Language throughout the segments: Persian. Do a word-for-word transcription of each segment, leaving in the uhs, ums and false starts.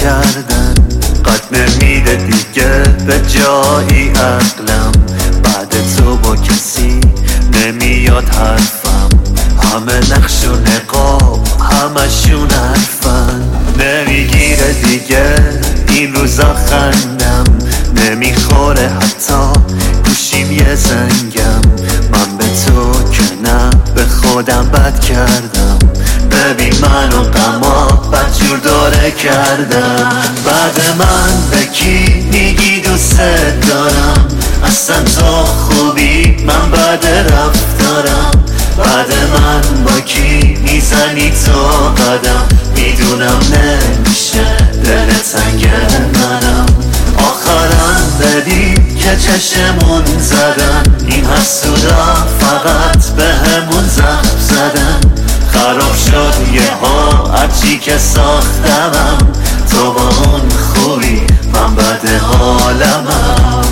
کردن، قد نمیده دیگه به جایی عقلم. بعد تو با کسی نمیاد حرفم، همه نقش و نقاب همشون حرفن. نمیگیره دیگه این روزا خندم، نمیخوره حتی گوشیم یه زنگم. من به تو که نه به خودم بد کردم، ببین منو غما بدجور داره کردم. بعد من به کی میگی دوست دارم؟ اصلا تو خوبی من بد رفتارم. بعد من با کی میزنی تو قدم؟ میدونم نمیشه دل تنگ منم. آخرم بدی که چشمون زدن، این حسودا فقط به همون زخم زدن. خراب شد یه ها هرچی که ساختمم، تو با اون خوبی من بد حالمم.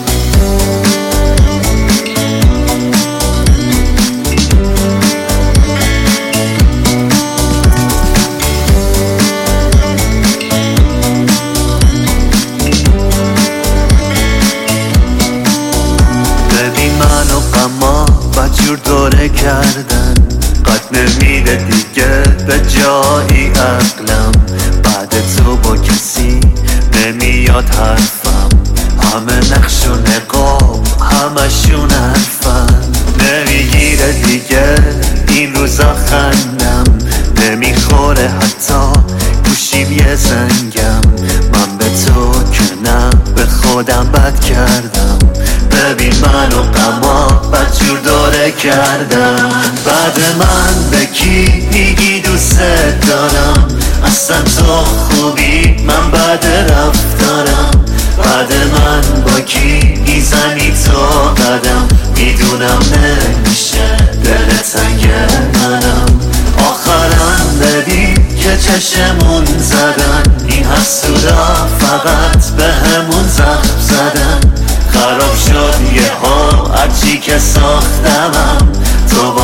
ببین منو غما بدجور دوره کردن، قد نمیده دیگه به جایی عقلم. بعد تو با کسی نمیاد حرفم، همه نقش و نقاب همشون حرفن. نمیگیره دیگه این روزا خندم، نمیخوره حتی گوشیم یه زنگم. من به تو که نه به خودم بد کردم، ببین منو غما بدجور دوره کردم. بعد من به کی میگی دوست دارم؟ اصلا تو خوبی من بد رفتارم. بعد من با کی میزنی تو قدم؟ میدونم نمیشه دل تنگ منم. آخرم ببین که چشمون زدن، این حسودا فقط به همون زخم زدن. خراب شد یه ها هرچی که ساختمم، تو